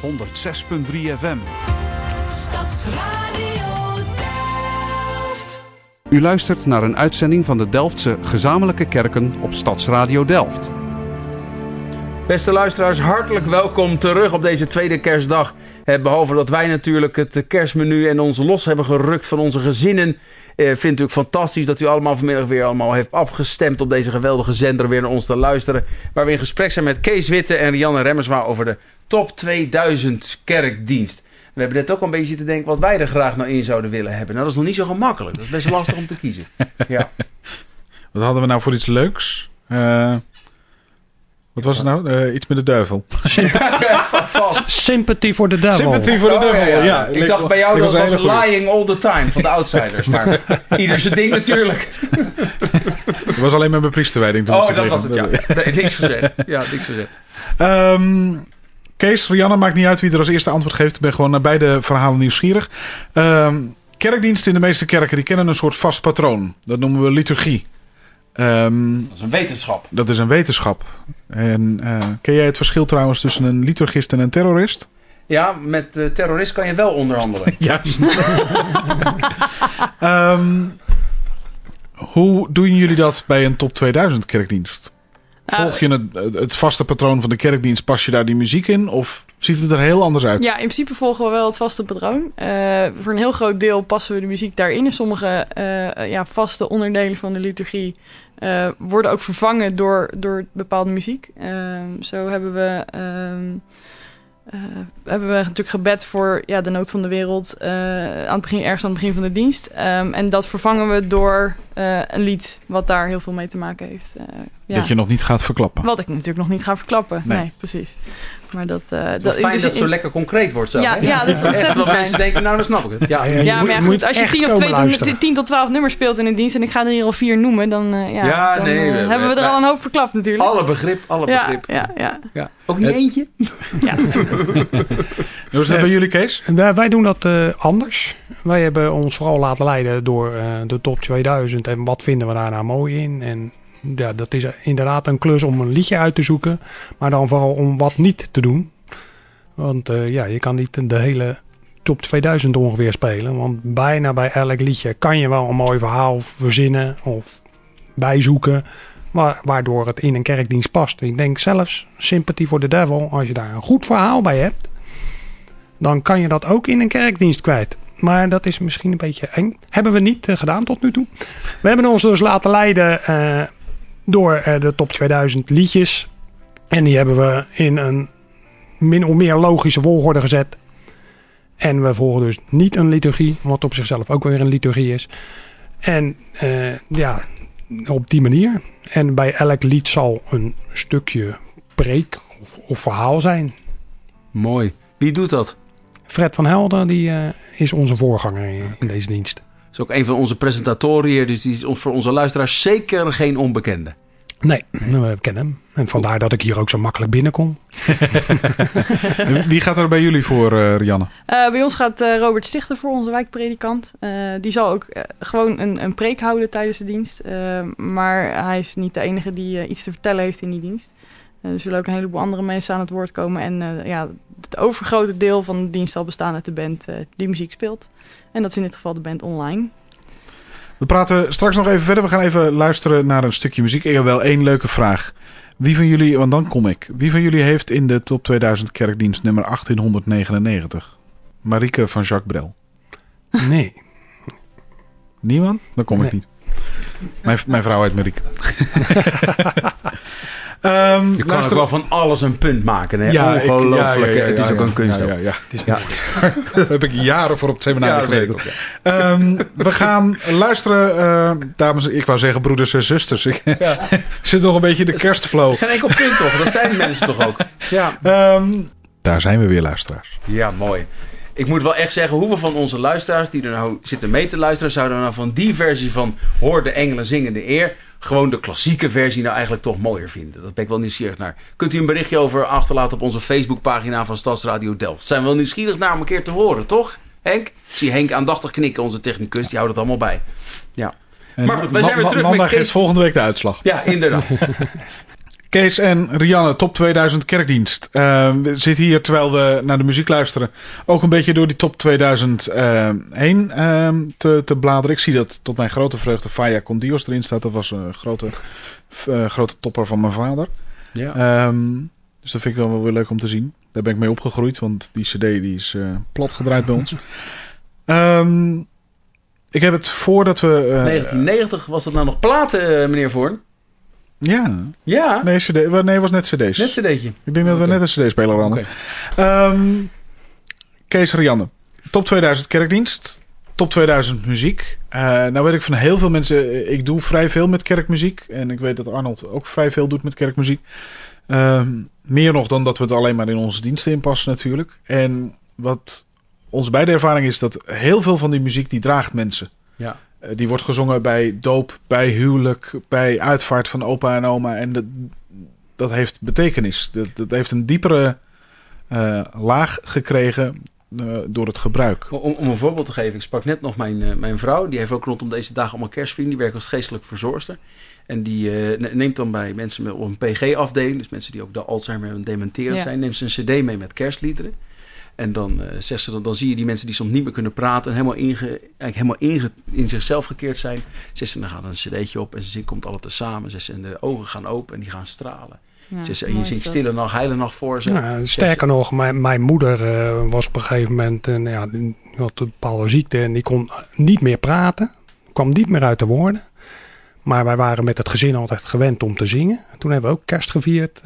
106.3 FM. Stadsradio Delft. U luistert naar een uitzending van de Delftse gezamenlijke kerken op Stadsradio Delft. Beste luisteraars, hartelijk welkom terug op deze tweede kerstdag. Behalve dat wij natuurlijk het kerstmenu en ons los hebben gerukt van onze gezinnen. Vind het ook fantastisch dat u allemaal vanmiddag weer allemaal heeft afgestemd op deze geweldige zender weer naar ons te luisteren. Waar we in gesprek zijn met Kees Witte en Rianne Remmersma over de top 2000 kerkdienst. We hebben net ook al een beetje te denken wat wij er graag nou in zouden willen hebben. Nou, dat is nog niet zo gemakkelijk. Dat is best lastig om te kiezen. Ja. Wat hadden we nou voor iets leuks? Wat was het nou? Iets met de duivel. Sympathy for the devil. Sympathy for the devil, ja. Ik dacht bij jou dat was Lying All the Time van de Outsiders. Maar ieder zijn ding natuurlijk. Het was alleen met mijn priesterwijding. Dat was het, ja. Nee, niks gezegd. Ja, niks gezegd. Kees, Rianne, maakt niet uit wie er als eerste antwoord geeft. Ik ben gewoon naar beide verhalen nieuwsgierig. Kerkdiensten in de meeste kerken die kennen een soort vast patroon. Dat noemen we liturgie. Dat is een wetenschap. Dat is een wetenschap. En ken jij het verschil trouwens tussen een liturgist en een terrorist? Ja, met terrorist kan je wel onderhandelen. Juist. Hoe doen jullie dat bij een top 2000 kerkdienst? Volg je het vaste patroon van de kerkdienst? Pas je daar die muziek in? Of ziet het er heel anders uit? Ja, in principe volgen we wel het vaste patroon. Voor een heel groot deel passen we de muziek daarin. En sommige vaste onderdelen van de liturgie worden ook vervangen door bepaalde muziek. Zo hebben we natuurlijk gebed voor de nood van de wereld ergens aan het begin van de dienst. En dat vervangen we door een lied wat daar heel veel mee te maken heeft. Dat je nog niet gaat verklappen. Wat ik natuurlijk nog niet ga verklappen. Nee precies. Maar dat fijn dat het zo lekker concreet wordt zo. Ja, dat is ontzettend fijn. Mensen denken, nou, dan snap ik het. Maar goed, als je 10 tot 12 nummers speelt in een dienst en ik ga er hier al 4 noemen, dan hebben we er al een hoop verklapt natuurlijk. Alle begrip. Ja. Ook niet eentje? Ja, natuurlijk. Hoe is dat bij jullie, Kees? Wij doen dat anders. Wij hebben ons vooral laten leiden door de top 2000 en wat vinden we daar nou mooi in. En ja, dat is inderdaad een klus om een liedje uit te zoeken. Maar dan vooral om wat niet te doen. Want je kan niet de hele top 2000 ongeveer spelen. Want bijna bij elk liedje kan je wel een mooi verhaal verzinnen of bijzoeken. Waardoor het in een kerkdienst past. Ik denk zelfs Sympathy for the Devil. Als je daar een goed verhaal bij hebt. Dan kan je dat ook in een kerkdienst kwijt. Maar dat is misschien een beetje eng. Hebben we niet gedaan tot nu toe. We hebben ons dus laten leiden door de top 2000 liedjes. En die hebben we in een min of meer logische volgorde gezet. En we volgen dus niet een liturgie. Wat op zichzelf ook weer een liturgie is. En op die manier. En bij elk lied zal een stukje preek of verhaal zijn. Mooi. Wie doet dat? Fred van Helden, die is onze voorganger in deze dienst. Dat is ook een van onze presentatoren hier. Dus die is voor onze luisteraars zeker geen onbekende. Nee, we kennen hem. En vandaar dat ik hier ook zo makkelijk binnenkom. Wie gaat er bij jullie voor, Rianne? Bij ons gaat Robert Stichter voor, onze wijkpredikant. Die zal ook gewoon een preek houden tijdens de dienst. Maar hij is niet de enige die iets te vertellen heeft in die dienst. Er zullen ook een heleboel andere mensen aan het woord komen. En het overgrote deel van de dienst zal bestaan uit de band die muziek speelt. En dat is in dit geval de band Online. We praten straks nog even verder. We gaan even luisteren naar een stukje muziek. Ik heb wel 1 leuke vraag. Wie van jullie, want dan kom ik. Wie van jullie heeft in de top 2000 kerkdienst nummer 1899? Marieke van Jacques Brel. Nee. Niemand? Dan kom ik niet. Mijn vrouw heet Marieke. Je kan ook wel van alles een punt maken. Hè? Ja, ongelooflijk. Het is ook een kunst. Daar heb ik jaren voor op het seminar gezeten. We gaan luisteren, dames, ik wou zeggen broeders en zusters. Ik zit nog een beetje in de kerstflow. Geen enkel punt toch? Dat zijn mensen toch ook? Ja. Daar zijn we weer, luisteraars. Ja, mooi. Ik moet wel echt zeggen, hoeveel van onze luisteraars die er nou zitten mee te luisteren, zouden nou van die versie van Hoor de engelen zingen de eer gewoon de klassieke versie nou eigenlijk toch mooier vinden? Dat ben ik wel nieuwsgierig naar. Kunt u een berichtje over achterlaten op onze Facebookpagina van Stadsradio Delft. Zijn we wel nieuwsgierig naar om een keer te horen, toch? Henk? Ik zie Henk aandachtig knikken, onze technicus. Die houdt het allemaal bij. Ja. Maar wij zijn weer terug. Maandag is volgende week de uitslag. Ja, inderdaad. Kees en Rianne, top 2000 kerkdienst. We zitten hier, terwijl we naar de muziek luisteren, ook een beetje door die top 2000 heen te bladeren. Ik zie dat tot mijn grote vreugde Faya con Dios erin staat. Dat was een grote topper van mijn vader. Ja. Dus dat vind ik wel weer leuk om te zien. Daar ben ik mee opgegroeid, want die cd die is plat gedraaid bij ons. Ik heb het voordat we... 1990 was dat nou nog platen, meneer Voorn? Ja. Ja. Nee, het was net cd's. Net cd'tje. Ik denk dat we net een cd-speler hadden. Kees en Rianne. Top 2000 kerkdienst. Top 2000 muziek. Nou weet ik van heel veel mensen... Ik doe vrij veel met kerkmuziek. En ik weet dat Arnold ook vrij veel doet met kerkmuziek. Meer nog dan dat we het alleen maar in onze diensten inpassen natuurlijk. En wat onze beide ervaring is... dat heel veel van die muziek die draagt mensen. Ja. Die wordt gezongen bij doop, bij huwelijk, bij uitvaart van opa en oma. En dat heeft betekenis. Dat heeft een diepere laag gekregen door het gebruik. Om een voorbeeld te geven. Ik sprak net nog mijn vrouw. Die heeft ook rondom deze dagen allemaal kerstvrienden. Die werkt als geestelijk verzorgster. En die neemt dan bij mensen op een PG-afdeling... dus mensen die ook de Alzheimer en dementerend zijn... neemt ze een cd mee met kerstliederen. En dan zegt ze dan zie je die mensen die soms niet meer kunnen praten... helemaal in zichzelf gekeerd zijn. Zegt ze, dan gaat een cd'tje op en ze komt alles tezamen. Zegt ze, en de ogen gaan open en die gaan stralen. Ja, zegt ze, en je zingt Stille Nacht, Heilige Nacht voor ze. Ja, sterker nog, mijn moeder was op een gegeven moment... die had een bepaalde ziekte en die kon niet meer praten. Kwam niet meer uit de woorden. Maar wij waren met het gezin altijd gewend om te zingen. Toen hebben we ook kerst gevierd.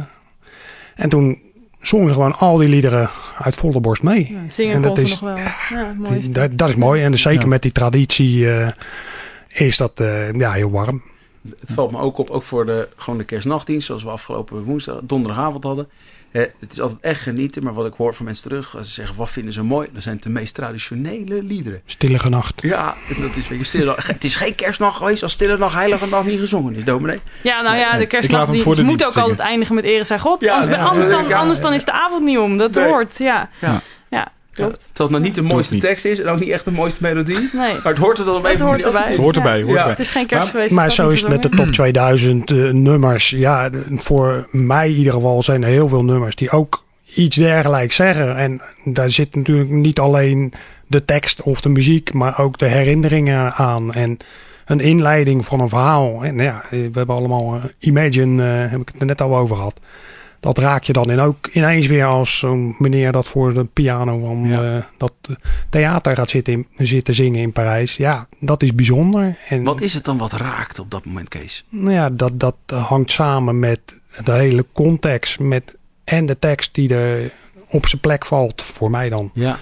En toen zongen ze gewoon al die liederen uit volle borst mee. Ja, zingen en kon dat ze is, nog wel. Ja, mooi is dat. dat is mooi. En zeker met die traditie is dat heel warm. Het valt me ook op, ook voor de kerstnachtdienst... zoals we afgelopen donderdagavond hadden. Het is altijd echt genieten, maar wat ik hoor van mensen terug... als ze zeggen, wat vinden ze mooi? Dan zijn het de meest traditionele liederen. Stille Nacht. Ja, dat is, weet je, Stille Nacht. Het is geen kerstnacht geweest als Stille Nacht, Heilige Nacht niet gezongen is, dominee. Ja, nou ja, de Ik laat kerstnacht hem voor de moet dienst ook altijd eindigen met Ere zij God. Ja, Anders dan is de avond niet om. Dat hoort, ja. Klopt. Terwijl het nog niet de mooiste tekst is en ook niet echt de mooiste melodie. Nee. Maar het hoort er dan op Het even hoort erbij. Het hoort erbij. Het is geen kerst geweest. Maar is dat zo niet is het met de gezongen? top 2000 nummers. Ja, voor mij in ieder geval zijn er heel veel nummers die ook iets dergelijks zeggen. En daar zit natuurlijk niet alleen de tekst of de muziek, maar ook de herinneringen aan. En een inleiding van een verhaal. En ja, we hebben allemaal Imagine, heb ik het er net al over gehad. Dat raak je dan ook ineens weer als zo'n meneer dat voor de piano van dat theater gaat zitten zingen in Parijs. Ja, dat is bijzonder. En Wat is het dan wat raakt op dat moment, Kees? nou ja, dat hangt samen met de hele context en de tekst die er op zijn plek valt, voor mij dan. Ja.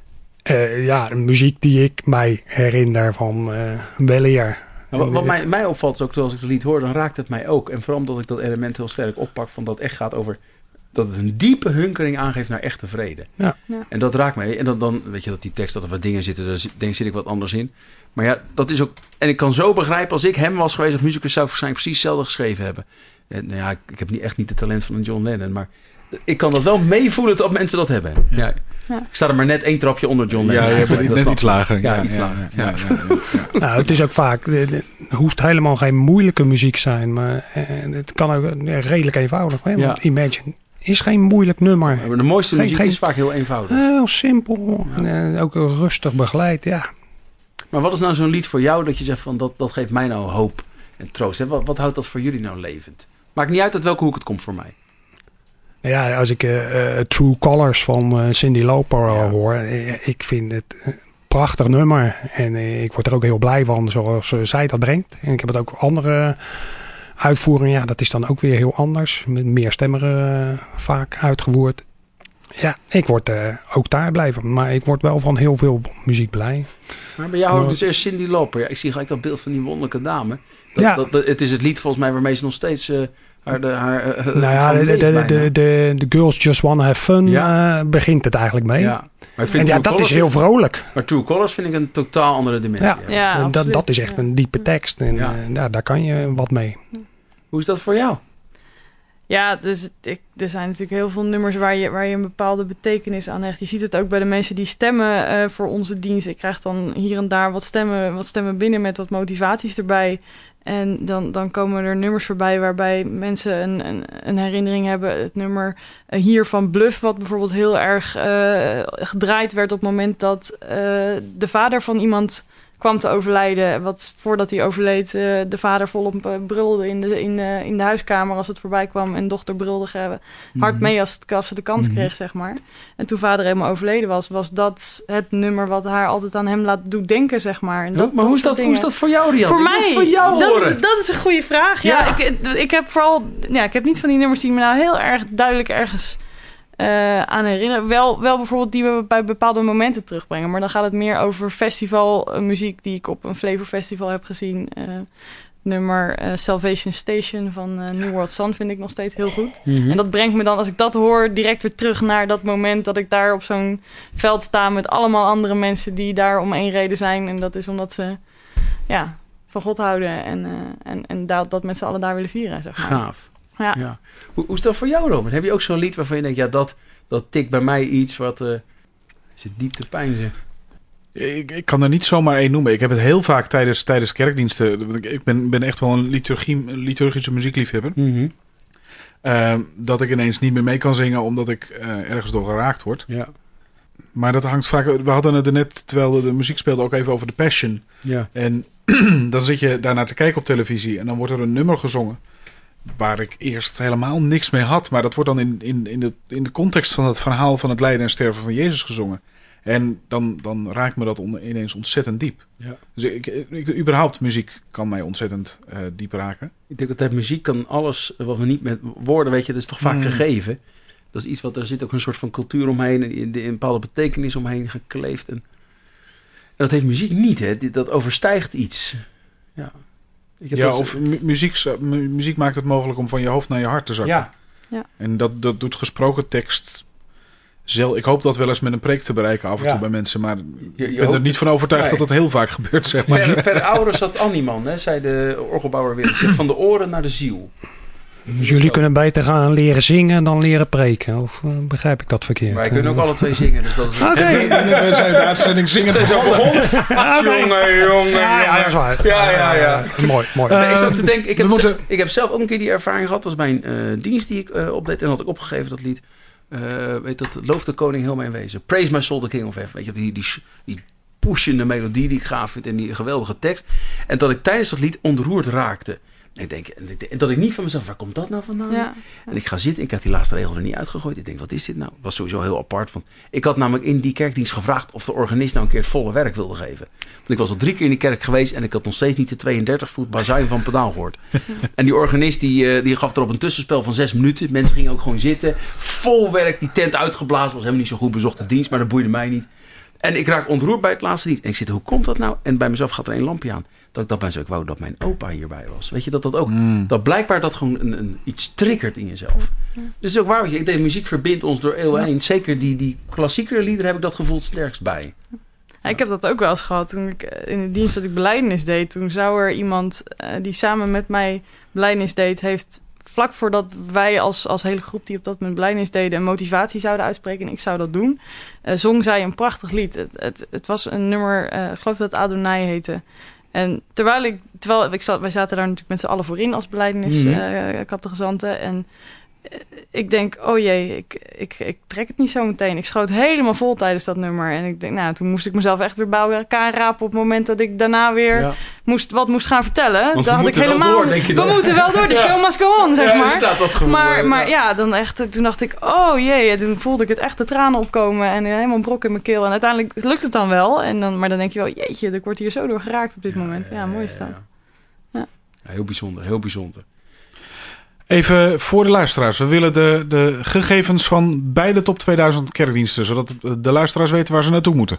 De muziek die ik mij herinner van weleer. Wat mij opvalt, is ook als ik het lied hoor, dan raakt het mij ook. En vooral omdat ik dat element heel sterk oppak, van dat het echt gaat over... dat het een diepe hunkering aangeeft naar echte vrede. Ja. En dat raakt mij. En dan weet je dat die tekst, dat er wat dingen zitten, daar zit ik wat anders in. Maar ja, dat is ook... En ik kan zo begrijpen, als ik hem was geweest als muzikus, zou ik waarschijnlijk precies hetzelfde geschreven hebben. Nou ja, ik heb echt niet het talent van een John Lennon, maar ik kan dat wel meevoelen dat mensen dat hebben. Ja. Ja. Ik sta er maar net 1 trapje onder John Lennon. Ja, je bent Dat net snap iets ik. lager. Ja, iets lager. Ja. Nou, het is ook vaak, het hoeft helemaal geen moeilijke muziek zijn, maar het kan ook redelijk eenvoudig. Hè? Ja. Want Imagine is geen moeilijk nummer. Maar de mooiste muziek Geen- is vaak heel eenvoudig. Heel simpel. En, ook rustig begeleid, ja. Maar wat is nou zo'n lied voor jou dat je zegt van dat geeft mij nou hoop en troost? Hè? Wat houdt dat voor jullie nou levend? Maakt niet uit welke hoek het komt voor mij. Ja, als ik True Colors van Cyndi Lauper hoor, ik vind het een prachtig nummer. En ik word er ook heel blij van zoals zij dat brengt. En ik heb het ook andere uitvoeringen. Ja, dat is dan ook weer heel anders. Met meer stemmen vaak uitgevoerd. Ja, ik word ook daar blij van. Maar ik word wel van heel veel muziek blij. Maar bij jou ook dus eerst Cyndi Lauper. Ja, ik zie gelijk dat beeld van die wonderlijke dame. Het is het lied volgens mij waarmee ze nog steeds haar nou ja, de Girls Just Wanna Have Fun begint het eigenlijk mee. Ja. Maar ik vind En ja, dat is heel vrolijk. Maar True Colors vind ik een totaal andere dimensie. Ja, Ja, en absoluut. dat is echt een diepe tekst. En daar kan je wat mee. Hoe is dat voor jou? Ja, dus er zijn natuurlijk heel veel nummers waar je een bepaalde betekenis aan hecht. Je ziet het ook bij de mensen die stemmen voor onze dienst. Ik krijg dan hier en daar wat stemmen binnen met wat motivaties erbij. En dan komen er nummers voorbij waarbij mensen een herinnering hebben. Het nummer hier van Bluff, wat bijvoorbeeld heel erg gedraaid werd op het moment dat de vader van iemand kwam te overlijden. Wat voordat hij overleed, de vader volop brulde in de huiskamer als het voorbij kwam. En dochter brulde hard mee als ze de kans kreeg, zeg maar. En toen vader helemaal overleden was dat het nummer wat haar altijd aan hem doet denken, zeg maar. En maar hoe is dat voor jou, Rian? Voor mij, voor jou dat is een goede vraag. Ja. Ik heb vooral, ik heb niet van die nummers die me nou heel erg duidelijk ergens aan herinneren. Wel bijvoorbeeld die we bij bepaalde momenten terugbrengen. Maar dan gaat het meer over festivalmuziek die ik op een Flavor Festival heb gezien. Nummer Salvation Station van New World Sun vind ik nog steeds heel goed. Mm-hmm. En dat brengt me dan, als ik dat hoor, direct weer terug naar dat moment dat ik daar op zo'n veld sta met allemaal andere mensen die daar om één reden zijn. En dat is omdat ze van God houden en dat met z'n allen daar willen vieren, zeg maar. Gaaf. Ja. Hoe is dat voor jou, Robert? Heb je ook zo'n lied waarvan je denkt, dat tikt bij mij iets wat is het diep te pijnzen? Ik kan er niet zomaar één noemen. Ik heb het heel vaak tijdens kerkdiensten. Ik ben echt wel een liturgische muziekliefhebber. Mm-hmm. Dat ik ineens niet meer mee kan zingen omdat ik ergens door geraakt word. Ja. Maar dat hangt vaak. We hadden het er net, terwijl de muziek speelde, ook even over de Passion. Ja. En dan zit je daarnaar te kijken op televisie en dan wordt er een nummer gezongen waar ik eerst helemaal niks mee had. Maar dat wordt dan in de context van het verhaal van het lijden en sterven van Jezus gezongen. En dan raakt me dat ineens ontzettend diep. Ja. Dus überhaupt muziek kan mij ontzettend diep raken. Ik denk altijd, muziek kan alles wat we niet met woorden, weet je, dat is toch vaak gegeven. Dat is iets wat, er zit ook een soort van cultuur omheen, een bepaalde betekenis omheen gekleefd. En dat heeft muziek niet, hè. Dat overstijgt iets. Ja. Of muziek maakt het mogelijk om van je hoofd naar je hart te zakken. Ja. En dat doet gesproken tekst. Ik hoop dat wel eens met een preek te bereiken af en toe bij mensen. Maar ik ben er niet van overtuigd dat dat heel vaak gebeurt, zeg maar. Per aure zat Annieman, hè, zei de orgelbouwer weer. Van de oren naar de ziel. Dus jullie kunnen beter gaan leren zingen dan leren preken. Of begrijp ik dat verkeerd? Wij kunnen ook alle twee zingen. Dus dat is we zijn de uitzending zingen. Zijn zo begonnen? Jongen. Ja, dat is waar. Ja. Mooi. Ik zat te denken, ik heb zelf ook een keer die ervaring gehad. Dat was bij een dienst die ik opdeed. En had ik opgegeven dat lied. Loof de koning heel mijn wezen. Praise my soul the king of heaven. Weet je, die pushende melodie die ik gaaf vind en die geweldige tekst. En dat ik tijdens dat lied ontroerd raakte. En dat ik niet van mezelf, waar komt dat nou vandaan? Ja. En ik ga zitten, ik had die laatste regel er niet uitgegooid. Ik denk, wat is dit nou? Het was sowieso heel apart. Ik had namelijk in die kerkdienst gevraagd of de organist nou een keer het volle werk wilde geven. Want ik was al 3 keer in die kerk geweest en ik had nog steeds niet de 32 voet bazuin van pedaal gehoord. En die organist die gaf erop een tussenspel van 6 minuten. Mensen gingen ook gewoon zitten. Vol werk, die tent uitgeblazen. Was helemaal niet zo goed bezochte dienst, maar dat boeide mij niet. En ik raak ontroerd bij het laatste lied. En ik zit, hoe komt dat nou? En bij mezelf gaat er een lampje aan. Dat ik dat mensen ook wou dat mijn opa hierbij was. Weet je, dat ook. Dat blijkbaar dat gewoon iets triggert in jezelf. Dus het is ook waar. Ik denk, muziek verbindt ons door eeuwen heen. Zeker die klassiekere liederen heb ik dat gevoel het sterkst bij. Ja, ik heb dat ook wel eens gehad. Toen ik in de dienst dat ik belijdenis deed. Toen zou er iemand die samen met mij belijdenis deed, heeft vlak voordat wij als hele groep die op dat moment belijdenis deden een motivatie zouden uitspreken, en ik zou dat doen, zong zij een prachtig lied. Het was een nummer, ik geloof dat het Adonai heette. En wij zaten daar natuurlijk met z'n allen voor in als belijdenis kattegezanten. En ik denk, oh jee, ik trek het niet zo meteen. Ik schoot helemaal vol tijdens dat nummer. En ik denk, toen moest ik mezelf echt weer bij elkaar rapen op het moment dat ik daarna weer moest gaan vertellen. Want dan had ik helemaal. We moeten wel door, de show must go on, zeg maar. Dat gevoel, maar dan echt, toen dacht ik, oh jee, en toen voelde ik het echt de tranen opkomen en helemaal een brok in mijn keel. En uiteindelijk lukt het dan wel. Maar dan denk je wel, jeetje, ik word hier zo door geraakt op dit moment. Ja, mooi is dat. Ja, heel bijzonder, heel bijzonder. Even voor de luisteraars. We willen de gegevens van beide top 2000 kerkdiensten, zodat de luisteraars weten waar ze naartoe moeten.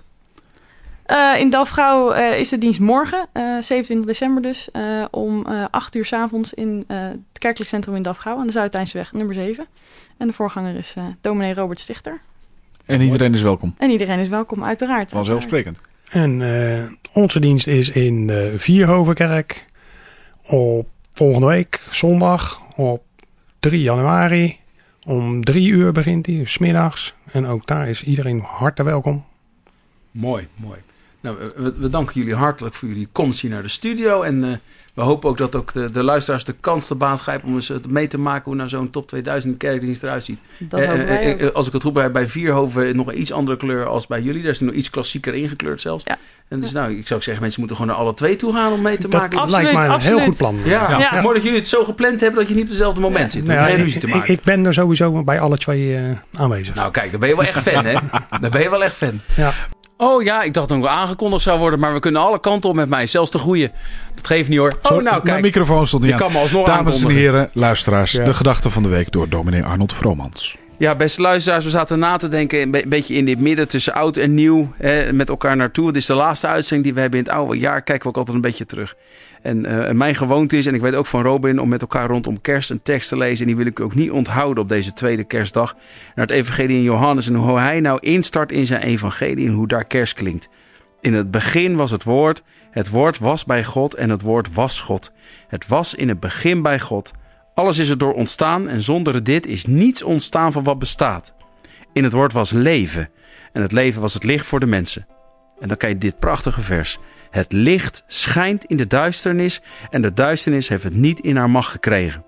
In Dalfgauw is de dienst morgen, 27 december dus, om 8 uur 's avonds in het kerkelijk centrum in Dalfgauw aan de Zuid-Eindse nummer 7. En de voorganger is dominee Robert Stichter. En iedereen is welkom. En iedereen is welkom, uiteraard. Vanzelfsprekend. En onze dienst is in de Vierhovenkerk op volgende week, zondag, op 3 januari. Om 3 uur begint hij, 's middags. En ook daar is iedereen hartelijk welkom. Mooi. Nou, we danken jullie hartelijk voor jullie komst hier naar de studio. En we hopen ook dat ook de luisteraars de kans te baat grijpen om eens mee te maken hoe nou zo'n top 2000 kerkdienst eruit ziet. Dat hopen wij ook. Als ik het goed heb, bij Vierhoven nog een iets andere kleur als bij jullie. Daar is het nog iets klassieker ingekleurd zelfs. Ja. En dus nou, ik zou zeggen, mensen moeten gewoon naar alle twee toe gaan om mee te maken. Dat lijkt mij een heel goed plan. Ja. Mooi dat jullie het zo gepland hebben dat je niet op dezelfde moment zit. Nou ja, geen ruzie te maken. ik ben er sowieso bij alle twee aanwezig. Nou kijk, dan ben je wel echt fan, hè? Dan ben je wel echt fan. Ja. Oh ja, ik dacht dat het nog aangekondigd zou worden, maar we kunnen alle kanten op met mij. Zelfs de goeie. Dat geeft niet hoor. Zo, Oh nou, mijn kijk. microfoon stond niet Je aan. kan me alsnog Dames en aankondigen. heren, luisteraars, Ja. de gedachte van de week door dominee Arnold Vromans. Ja, beste luisteraars, we zaten na te denken een beetje in dit midden tussen oud en nieuw met elkaar naartoe. Dit is de laatste uitzending die we hebben in het oude jaar. Kijken we ook altijd een beetje terug. En mijn gewoonte is, en ik weet ook van Robin, om met elkaar rondom kerst een tekst te lezen. En die wil ik ook niet onthouden op deze tweede kerstdag. Naar het evangelie in Johannes en hoe hij nou instart in zijn evangelie en hoe daar kerst klinkt. In het begin was het woord was bij God en het woord was God. Het was in het begin bij God. Alles is erdoor ontstaan en zonder dit is niets ontstaan van wat bestaat. In het woord was leven en het leven was het licht voor de mensen. En dan krijg je dit prachtige vers. Het licht schijnt in de duisternis en de duisternis heeft het niet in haar macht gekregen.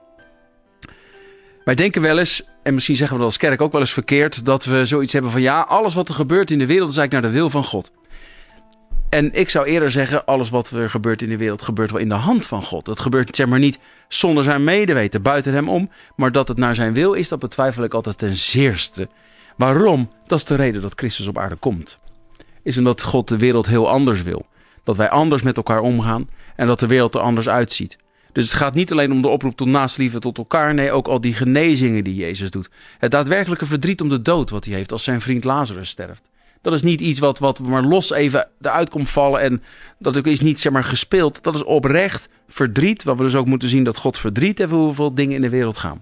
Wij denken wel eens, en misschien zeggen we dat als kerk ook wel eens verkeerd, dat we zoiets hebben van ja, alles wat er gebeurt in de wereld is eigenlijk naar de wil van God. En ik zou eerder zeggen, alles wat er gebeurt in de wereld gebeurt wel in de hand van God. Het gebeurt zeg maar niet zonder zijn medeweten, buiten hem om. Maar dat het naar zijn wil is, dat betwijfel ik altijd ten zeerste. Waarom? Dat is de reden dat Christus op aarde komt. Is omdat God de wereld heel anders wil. Dat wij anders met elkaar omgaan en dat de wereld er anders uitziet. Dus het gaat niet alleen om de oproep tot naastliefde tot elkaar. Nee, ook al die genezingen die Jezus doet. Het daadwerkelijke verdriet om de dood wat hij heeft als zijn vriend Lazarus sterft. Dat is niet iets wat maar los even eruit komt vallen. En dat is niet zeg maar gespeeld. Dat is oprecht verdriet. Waar we dus ook moeten zien dat God verdriet heeft hoeveel dingen in de wereld gaan.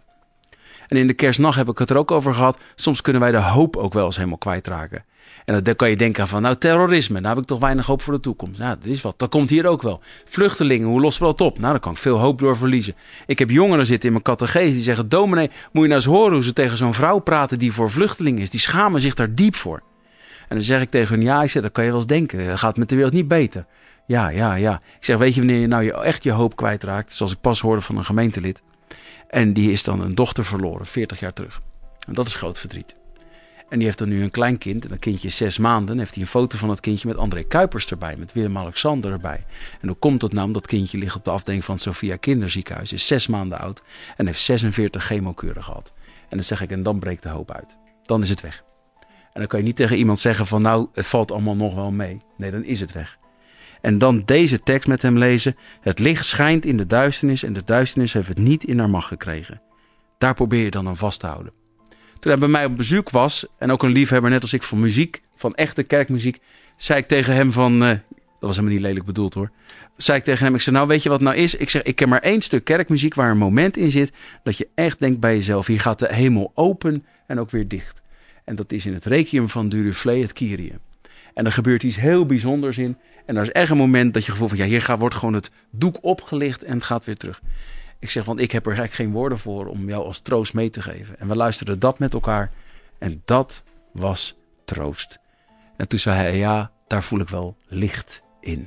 En in de kerstnacht heb ik het er ook over gehad. Soms kunnen wij de hoop ook wel eens helemaal kwijtraken. En dan kan je denken van nou terrorisme. Daar heb ik toch weinig hoop voor de toekomst. Nou, dat is wat. Dat komt hier ook wel. Vluchtelingen, hoe lossen we dat op? Nou, daar kan ik veel hoop door verliezen. Ik heb jongeren zitten in mijn catechese die zeggen dominee, moet je nou eens horen hoe ze tegen zo'n vrouw praten die voor vluchtelingen is. Die schamen zich daar diep voor. En dan zeg ik tegen hun, ja, ik zeg, dat kan je wel eens denken. Dat gaat met de wereld niet beter. Ja. Ik zeg, weet je wanneer je nou echt je hoop kwijtraakt? Zoals ik pas hoorde van een gemeentelid. En die is dan een dochter verloren, 40 jaar terug. En dat is groot verdriet. En die heeft dan nu een klein kind. En dat kindje is 6 maanden. En heeft hij een foto van dat kindje met André Kuipers erbij. Met Willem-Alexander erbij. En hoe komt het nou? Omdat dat kindje ligt op de afdeling van het Sophia Kinderziekenhuis. Is 6 maanden oud. En heeft 46 chemokuren gehad. En dan zeg ik, en dan breekt de hoop uit. Dan is het weg. En dan kan je niet tegen iemand zeggen van nou, het valt allemaal nog wel mee. Nee, dan is het weg. En dan deze tekst met hem lezen. Het licht schijnt in de duisternis en de duisternis heeft het niet in haar macht gekregen. Daar probeer je dan aan vast te houden. Toen hij bij mij op bezoek was, en ook een liefhebber net als ik van muziek, van echte kerkmuziek, zei ik tegen hem van, dat was helemaal niet lelijk bedoeld hoor. Zei ik tegen hem, ik zei nou weet je wat nou is? Ik zeg, ik ken maar 1 stuk kerkmuziek waar een moment in zit dat je echt denkt bij jezelf, hier gaat de hemel open en ook weer dicht. En dat is in het Requiem van Duruflé, het Kyrie. En er gebeurt iets heel bijzonders in. En daar is echt een moment dat je gevoel van, ja, hier wordt gewoon het doek opgelicht en het gaat weer terug. Ik zeg, want ik heb er eigenlijk geen woorden voor om jou als troost mee te geven. En we luisterden dat met elkaar. En dat was troost. En toen zei hij, ja, daar voel ik wel licht in.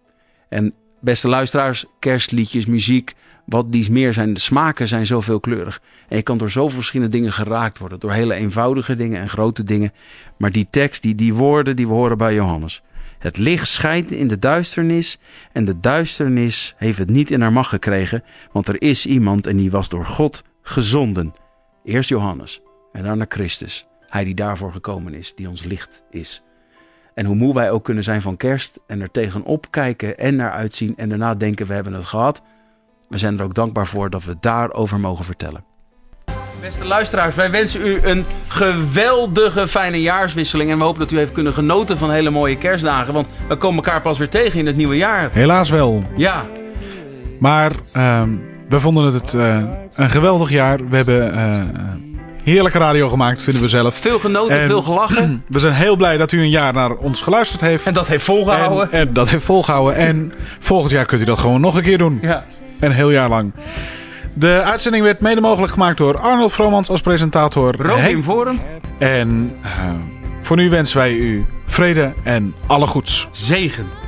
En beste luisteraars, kerstliedjes, muziek, wat dies meer zijn, de smaken zijn zo veelkleurig. En je kan door zoveel verschillende dingen geraakt worden. Door hele eenvoudige dingen en grote dingen. Maar die tekst, die woorden die we horen bij Johannes. Het licht schijnt in de duisternis en de duisternis heeft het niet in haar macht gekregen. Want er is iemand en die was door God gezonden. Eerst Johannes en daarna Christus. Hij die daarvoor gekomen is, die ons licht is. En hoe moe wij ook kunnen zijn van kerst en er tegenop kijken en naar uitzien en daarna denken we hebben het gehad. We zijn er ook dankbaar voor dat we daarover mogen vertellen. Beste luisteraars, wij wensen u een geweldige fijne jaarswisseling. En we hopen dat u heeft kunnen genoten van hele mooie kerstdagen. Want we komen elkaar pas weer tegen in het nieuwe jaar. Helaas wel. Ja. Maar we vonden het een geweldig jaar. We hebben heerlijke radio gemaakt, vinden we zelf. Veel genoten, En veel gelachen. We zijn heel blij dat u een jaar naar ons geluisterd heeft. En dat heeft volgehouden. En dat heeft volgehouden. En volgend jaar kunt u dat gewoon nog een keer doen. Ja. Een heel jaar lang. De uitzending werd mede mogelijk gemaakt door Arnold Vromans als presentator. Robin Forum. En voor nu wensen wij u vrede. vrede en alle goeds. Zegen.